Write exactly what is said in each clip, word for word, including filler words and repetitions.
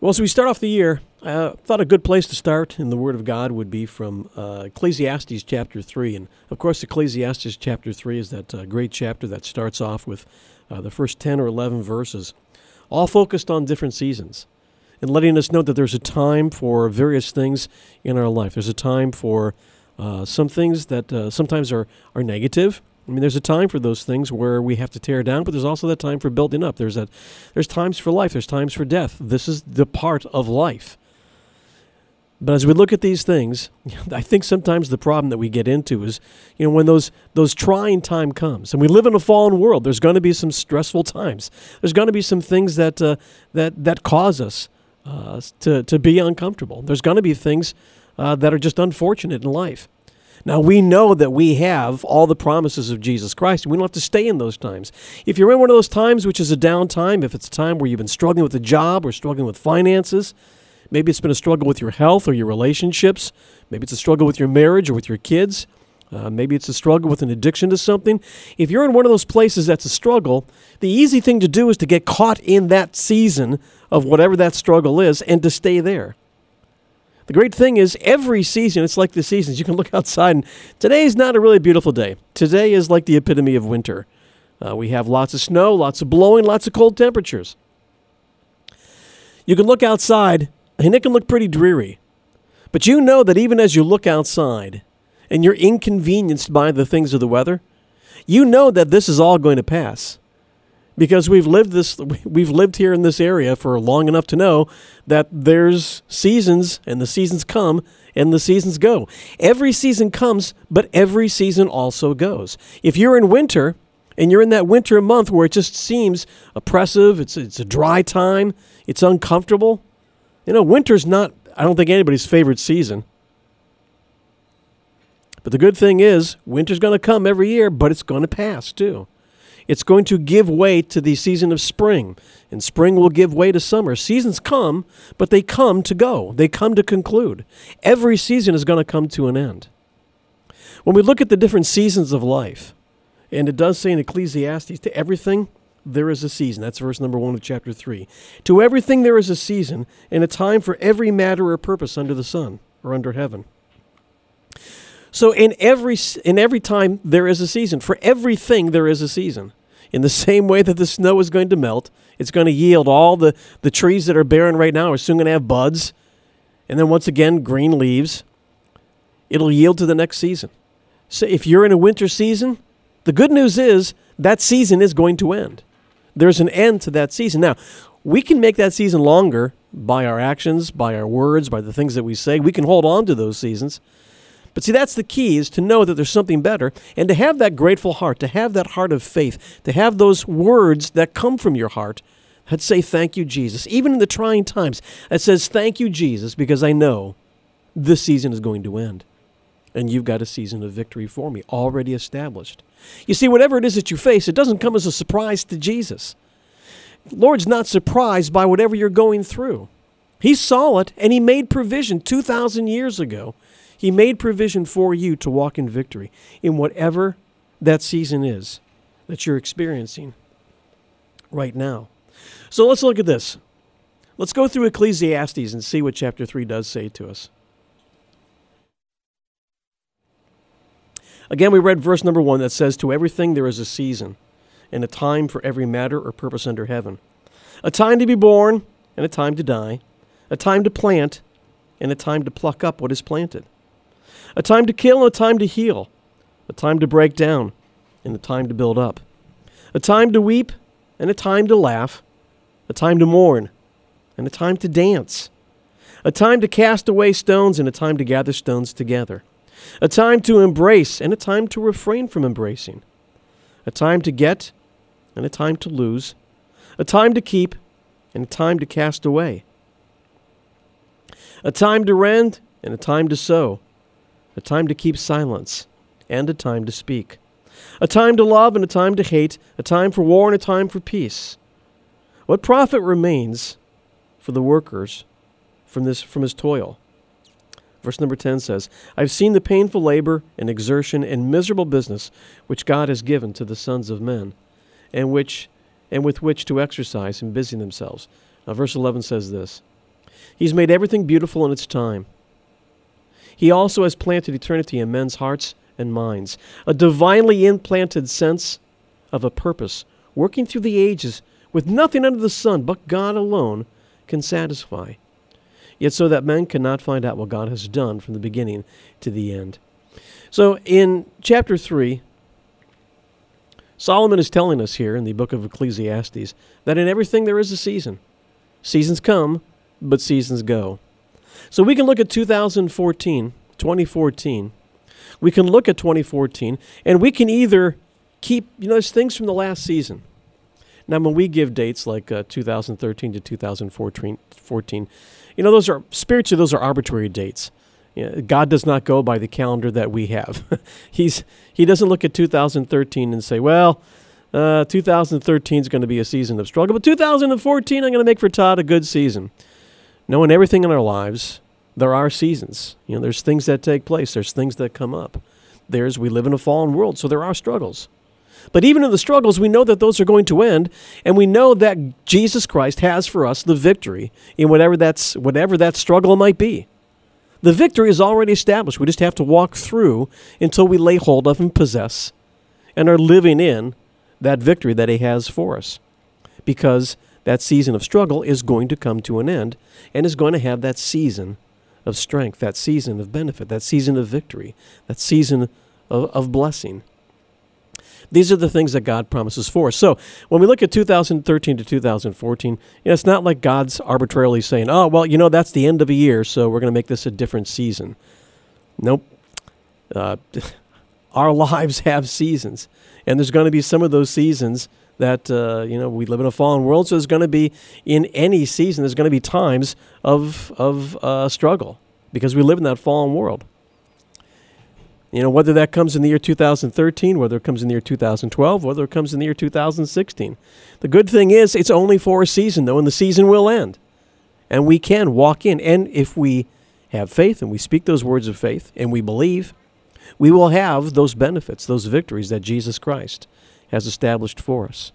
Well, as we start off the year, I uh, thought a good place to start in the Word of God would be from uh, Ecclesiastes chapter three. And, of course, Ecclesiastes chapter three is that uh, great chapter that starts off with uh, the first ten or eleven verses, all focused on different seasons and letting us know that there's a time for various things in our life. There's a time for uh, some things that uh, sometimes are, are negative. I mean, there's a time for those things where we have to tear down, but there's also that time for building up. There's that. There's times for life. There's times for death. This is the part of life. But as we look at these things, I think sometimes the problem that we get into is, you know, when those those trying time comes, and we live in a fallen world, there's going to be some stressful times. There's going to be some things that uh, that that cause us uh, to to be uncomfortable. There's going to be things uh, that are just unfortunate in life. Now, we know that we have all the promises of Jesus Christ, and we don't have to stay in those times. If you're in one of those times, which is a down time, if it's a time where you've been struggling with a job or struggling with finances, maybe it's been a struggle with your health or your relationships, maybe it's a struggle with your marriage or with your kids, uh, maybe it's a struggle with an addiction to something. If you're in one of those places that's a struggle, the easy thing to do is to get caught in that season of whatever that struggle is and to stay there. The great thing is every season, it's like the seasons. You can look outside, and today is not a really beautiful day. Today is like the epitome of winter. Uh, we have lots of snow, lots of blowing, lots of cold temperatures. You can look outside, and it can look pretty dreary. But you know that even as you look outside, and you're inconvenienced by the things of the weather, you know that this is all going to pass. Because we've lived this, we've lived here in this area for long enough to know that there's seasons, and the seasons come, and the seasons go. Every season comes, but every season also goes. If you're in winter, and you're in that winter month where it just seems oppressive, it's it's a dry time, it's uncomfortable. You know, winter's not, I don't think, anybody's favorite season. But the good thing is, winter's going to come every year, but it's going to pass too. It's going to give way to the season of spring, and spring will give way to summer. Seasons come, but they come to go. They come to conclude. Every season is going to come to an end. When we look at the different seasons of life, and it does say in Ecclesiastes, to everything there is a season. That's verse number one of chapter three. To everything there is a season, and a time for every matter or purpose under the sun, or under heaven. So in every in every time there is a season. For everything there is a season. In the same way that the snow is going to melt, it's going to yield all the, the trees that are barren right now are soon going to have buds. And then once again, green leaves. It'll yield to the next season. So if you're in a winter season, the good news is that season is going to end. There's an end to that season. Now, we can make that season longer by our actions, by our words, by the things that we say. We can hold on to those seasons. But see, that's the key, is to know that there's something better, and to have that grateful heart, to have that heart of faith, to have those words that come from your heart that say, thank you, Jesus. Even in the trying times, that says, thank you, Jesus, because I know this season is going to end. And you've got a season of victory for me, already established. You see, whatever it is that you face, it doesn't come as a surprise to Jesus. The Lord's not surprised by whatever you're going through. He saw it, and he made provision two thousand years ago. He made provision for you to walk in victory in whatever that season is that you're experiencing right now. So let's look at this. Let's go through Ecclesiastes and see what chapter three does say to us. Again, we read verse number one that says, to everything there is a season, and a time for every matter or purpose under heaven. A time to be born, and a time to die. A time to plant, and a time to pluck up what is planted. A time to kill and a time to heal. A time to break down and a time to build up. A time to weep and a time to laugh. A time to mourn and a time to dance. A time to cast away stones and a time to gather stones together. A time to embrace and a time to refrain from embracing. A time to get and a time to lose. A time to keep and a time to cast away. A time to rend and a time to sow. A time to keep silence, and a time to speak. A time to love and a time to hate, a time for war and a time for peace. What profit remains for the workers from this from his toil? Verse number ten says, I've seen the painful labor and exertion and miserable business which God has given to the sons of men, and which and with which to exercise and busy themselves. Now verse eleven says this, He's made everything beautiful in its time. He also has planted eternity in men's hearts and minds, a divinely implanted sense of a purpose, working through the ages with nothing under the sun but God alone can satisfy. Yet so that men cannot find out what God has done from the beginning to the end. So in chapter three, Solomon is telling us here in the book of Ecclesiastes that in everything there is a season. Seasons come, but seasons go. So we can look at two thousand fourteen, twenty fourteen. We can look at twenty fourteen, and we can either keep, you know, there's things from the last season. Now, when we give dates like uh, two thousand thirteen to two thousand fourteen, you know, those are, spiritually, those are arbitrary dates. You know, God does not go by the calendar that we have. He's He doesn't look at two thousand thirteen and say, well, uh, two thousand thirteen is going to be a season of struggle, but two thousand fourteen I'm going to make for Todd a good season. No, in everything in our lives, there are seasons. You know, there's things that take place. There's things that come up. There's, we live in a fallen world, so there are struggles. But even in the struggles, we know that those are going to end, and we know that Jesus Christ has for us the victory in whatever that's whatever that struggle might be. The victory is already established. We just have to walk through until we lay hold of and possess and are living in that victory that He has for us. Because that season of struggle is going to come to an end and is going to have that season of strength, that season of benefit, that season of victory, that season of, of blessing. These are the things that God promises for us. So when we look at two thousand thirteen to two thousand fourteen, you know, it's not like God's arbitrarily saying, oh, well, you know, that's the end of a year, so we're going to make this a different season. Nope. Uh, our lives have seasons, and there's going to be some of those seasons that, uh, you know, we live in a fallen world, so there's going to be, in any season, there's going to be times of, of uh, struggle because we live in that fallen world. You know, whether that comes in the year two thousand thirteen, whether it comes in the year two thousand twelve, whether it comes in the year two thousand sixteen. The good thing is it's only for a season, though, and the season will end. And we can walk in. And if we have faith and we speak those words of faith and we believe, we will have those benefits, those victories that Jesus Christ has established for us.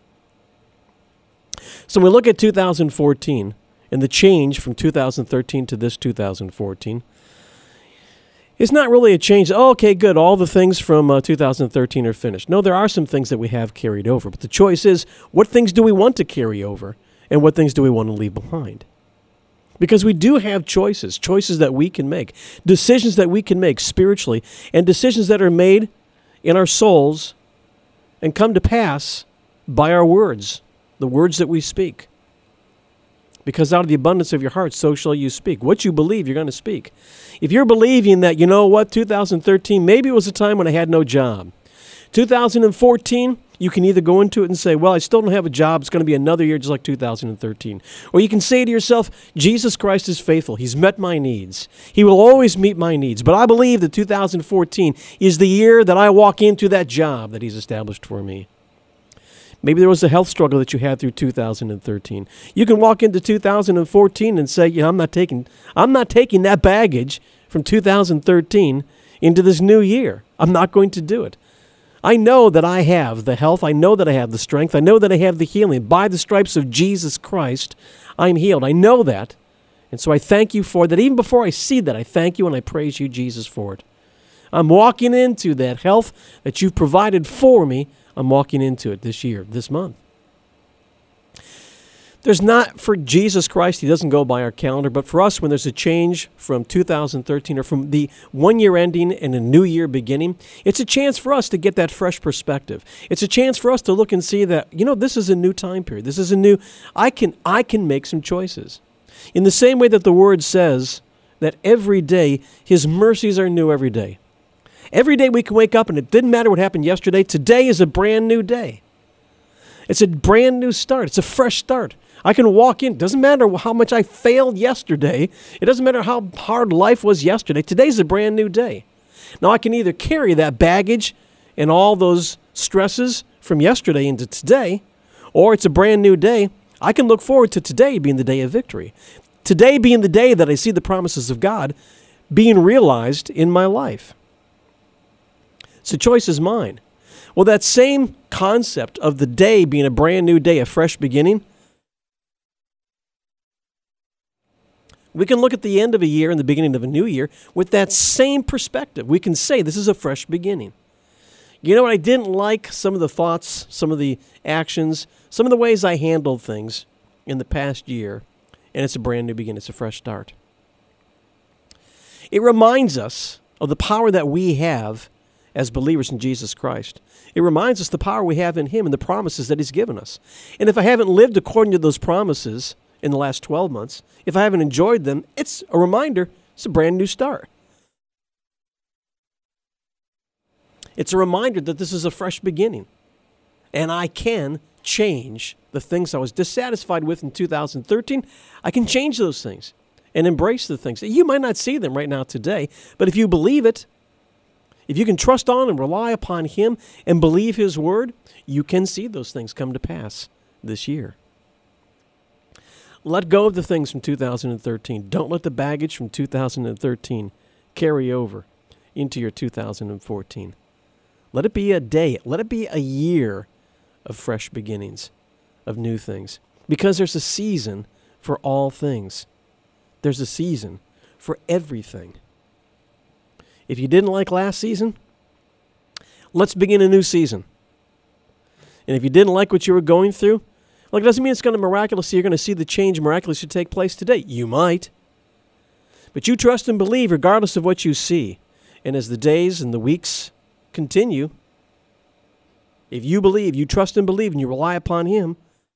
So when we look at two thousand fourteen and the change from two thousand thirteen to this two thousand fourteen, it's not really a change. Oh, okay, good. All the things from uh, two thousand thirteen are finished. No, there are some things that we have carried over. But the choice is, what things do we want to carry over? And what things do we want to leave behind? Because we do have choices, choices that we can make, decisions that we can make spiritually, and decisions that are made in our souls and come to pass by our words, the words that we speak. Because out of the abundance of your heart, so shall you speak. What you believe, you're going to speak. If you're believing that, you know what, two thousand thirteen, maybe it was a time when I had no job. two thousand fourteen, you can either go into it and say, well, I still don't have a job. It's going to be another year just like two thousand thirteen. Or you can say to yourself, Jesus Christ is faithful. He's met my needs. He will always meet my needs. But I believe that two thousand fourteen is the year that I walk into that job that He's established for me. Maybe there was a health struggle that you had through two thousand thirteen. You can walk into two thousand fourteen and say, you know, I'm not taking, I'm not taking that baggage from two thousand thirteen into this new year. I'm not going to do it. I know that I have the health. I know that I have the strength. I know that I have the healing. By the stripes of Jesus Christ, I'm healed. I know that. And so I thank you for that. Even before I see that, I thank you and I praise you, Jesus, for it. I'm walking into that health that you've provided for me. I'm walking into it this year, this month. There's not, for Jesus Christ, He doesn't go by our calendar, but for us, when there's a change from two thousand thirteen or from the one year ending and a new year beginning, it's a chance for us to get that fresh perspective. It's a chance for us to look and see that, you know, this is a new time period. This is a new, I can, I can make some choices. In the same way that the Word says that every day, His mercies are new every day. Every day we can wake up and it didn't matter what happened yesterday. Today is a brand new day. It's a brand new start. It's a fresh start. I can walk in. It doesn't matter how much I failed yesterday. It doesn't matter how hard life was yesterday. Today's a brand new day. Now I can either carry that baggage and all those stresses from yesterday into today, or it's a brand new day. I can look forward to today being the day of victory. Today being the day that I see the promises of God being realized in my life. So choice is mine. Well, that same concept of the day being a brand new day, a fresh beginning, We can look at the end of a year and the beginning of a new year with that same perspective. We can say this is a fresh beginning. You know what? I didn't like some of the thoughts, some of the actions, some of the ways I handled things in the past year, and it's a brand new beginning. It's a fresh start. It reminds us of the power that we have as believers in Jesus Christ. It reminds us the power we have in Him and the promises that He's given us. And if I haven't lived according to those promises in the last twelve months, if I haven't enjoyed them, it's a reminder, it's a brand new start. It's a reminder that this is a fresh beginning. And I can change the things I was dissatisfied with in two thousand thirteen. I can change those things and embrace the things. You might not see them right now today, but if you believe it, if you can trust on and rely upon Him and believe His word, you can see those things come to pass this year. Let go of the things from two thousand thirteen. Don't let the baggage from two thousand thirteen carry over into your two thousand fourteen. Let it be a day, let it be a year of fresh beginnings, of new things. Because there's a season for all things. There's a season for everything. If you didn't like last season, let's begin a new season. And if you didn't like what you were going through, like, it doesn't mean it's going to miraculously, you're going to see the change miraculously take place today. You might. But you trust and believe regardless of what you see. And as the days and the weeks continue, if you believe, you trust and believe, and you rely upon Him,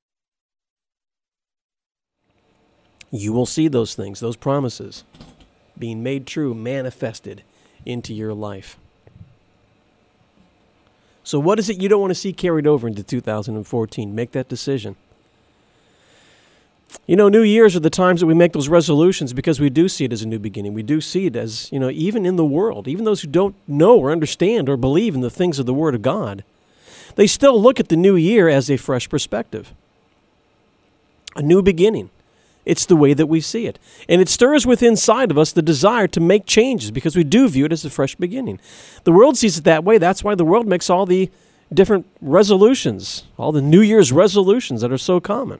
you will see those things, those promises, being made true, manifested into your life. So what is it you don't want to see carried over into two thousand fourteen? Make that decision. You know, New Year's are the times that we make those resolutions because we do see it as a new beginning. We do see it as, you know, even in the world, even those who don't know or understand or believe in the things of the Word of God, they still look at the new year as a fresh perspective. A new beginning. It's the way that we see it. And it stirs within inside of us the desire to make changes because we do view it as a fresh beginning. The world sees it that way. That's why the world makes all the different resolutions, all the New Year's resolutions that are so common.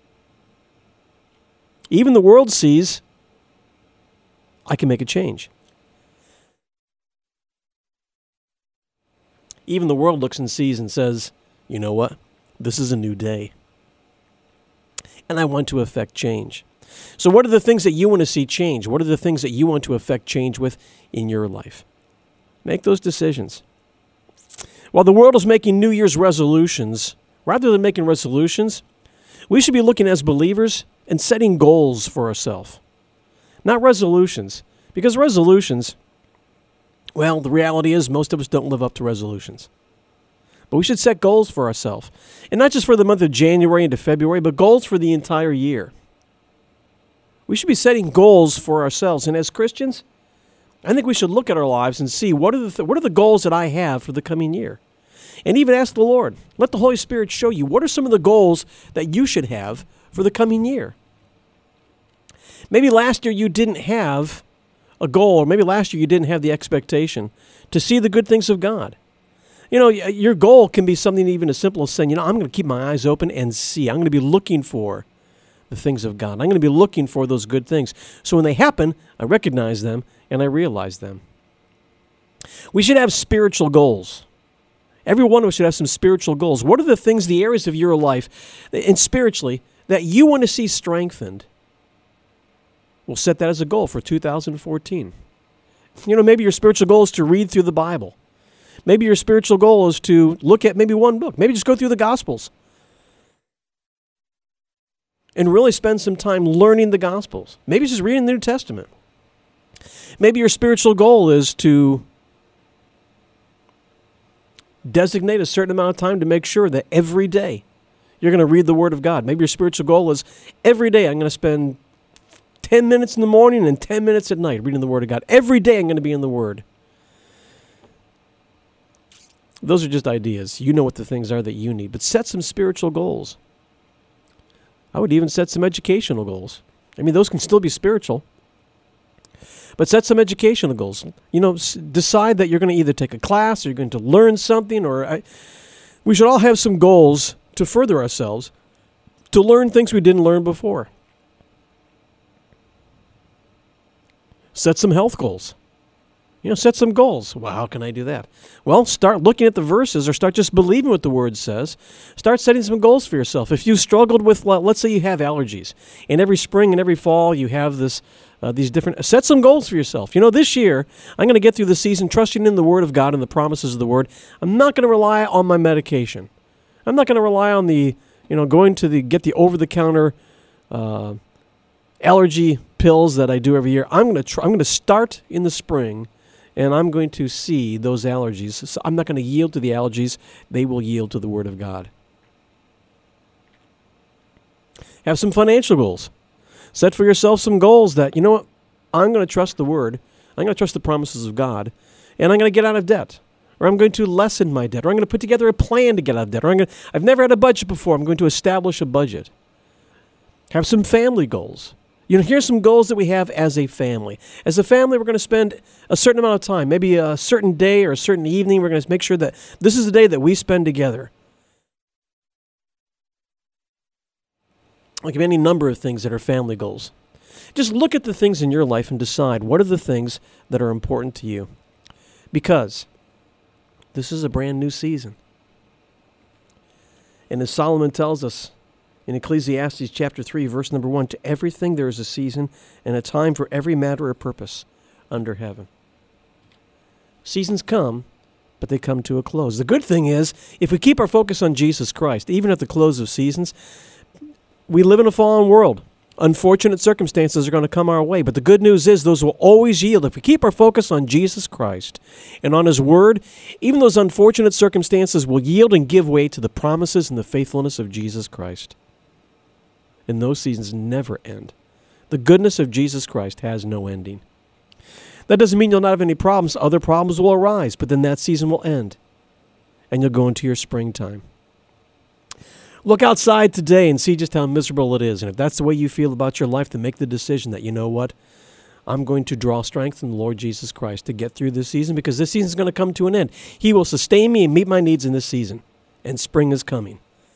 Even the world sees, I can make a change. Even the world looks and sees and says, you know what? This is a new day. And I want to affect change. So what are the things that you want to see change? What are the things that you want to affect change with in your life? Make those decisions. While the world is making New Year's resolutions, rather than making resolutions, we should be looking as believers and setting goals for ourselves. Not resolutions. Because resolutions, well, the reality is most of us don't live up to resolutions. But we should set goals for ourselves. And not just for the month of January into February, but goals for the entire year. We should be setting goals for ourselves. And as Christians, I think we should look at our lives and see what are the th- what are the goals that I have for the coming year. And even ask the Lord, let the Holy Spirit show you what are some of the goals that you should have for the coming year. Maybe last year you didn't have a goal, or maybe last year you didn't have the expectation to see the good things of God. You know, your goal can be something even as simple as saying, you know, I'm going to keep my eyes open and see. I'm going to be looking for the things of God. I'm going to be looking for those good things. So when they happen, I recognize them and I realize them. We should have spiritual goals. Every one of us should have some spiritual goals. What are the things, the areas of your life, and spiritually, that you want to see strengthened? We'll set that as a goal for two thousand fourteen. You know, maybe your spiritual goal is to read through the Bible. Maybe your spiritual goal is to look at maybe one book. Maybe just go through the Gospels. And really spend some time learning the Gospels. Maybe just reading the New Testament. Maybe your spiritual goal is to designate a certain amount of time to make sure that every day you're going to read the Word of God. Maybe your spiritual goal is every day I'm going to spend ten minutes in the morning and ten minutes at night reading the Word of God. Every day I'm going to be in the Word. Those are just ideas. You know what the things are that you need. But set some spiritual goals. I would even set some educational goals. I mean, those can still be spiritual. But set some educational goals. You know, s- decide that you're going to either take a class or you're going to learn something. Or I, we should all have some goals to further ourselves, to learn things we didn't learn before. Set some health goals. You know, set some goals. Well, how can I do that? Well, start looking at the verses or start just believing what the Word says. Start setting some goals for yourself. If you struggled with, let's say you have allergies, and every spring and every fall you have this, uh, these different, set some goals for yourself. You know, this year, I'm going to get through the season trusting in the Word of God and the promises of the Word. I'm not going to rely on my medication. I'm not going to rely on the, you know, going to the, get the over-the-counter uh, allergy pills that I do every year. I'm going to try, I'm going to start in the spring, and I'm going to see those allergies. So I'm not going to yield to the allergies. They will yield to the Word of God. Have some financial goals. Set for yourself some goals that, you know what, I'm going to trust the Word. I'm going to trust the promises of God, and I'm going to get out of debt. Or I'm going to lessen my debt. Or I'm going to put together a plan to get out of debt. Or I'm going to, I've never had a budget before. I'm going to establish a budget. Have some family goals. You know, here's some goals that we have as a family. As a family, we're going to spend a certain amount of time, maybe a certain day or a certain evening. We're going to make sure that this is the day that we spend together. Like any number of things that are family goals. Just look at the things in your life and decide what are the things that are important to you. Because this is a brand new season. And as Solomon tells us, in Ecclesiastes chapter three, verse number one, to everything there is a season and a time for every matter or purpose under heaven. Seasons come, but they come to a close. The good thing is, if we keep our focus on Jesus Christ, even at the close of seasons, we live in a fallen world. Unfortunate circumstances are going to come our way, but the good news is those will always yield. If we keep our focus on Jesus Christ and on His Word, even those unfortunate circumstances will yield and give way to the promises and the faithfulness of Jesus Christ. And those seasons never end. The goodness of Jesus Christ has no ending. That doesn't mean you'll not have any problems. Other problems will arise, but then that season will end, and you'll go into your springtime. Look outside today and see just how miserable it is. And if that's the way you feel about your life, then make the decision that, you know what, I'm going to draw strength in the Lord Jesus Christ to get through this season, because this season is going to come to an end. He will sustain me and meet my needs in this season, and spring is coming.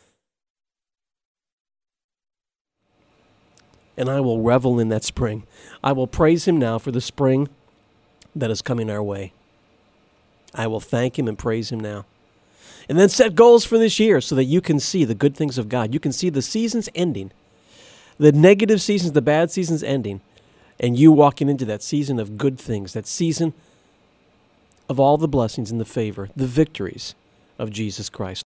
And I will revel in that spring. I will praise Him now for the spring that is coming our way. I will thank Him and praise Him now. And then set goals for this year so that you can see the good things of God. You can see the seasons ending, the negative seasons, the bad seasons ending, and you walking into that season of good things, that season of all the blessings and the favor, the victories of Jesus Christ.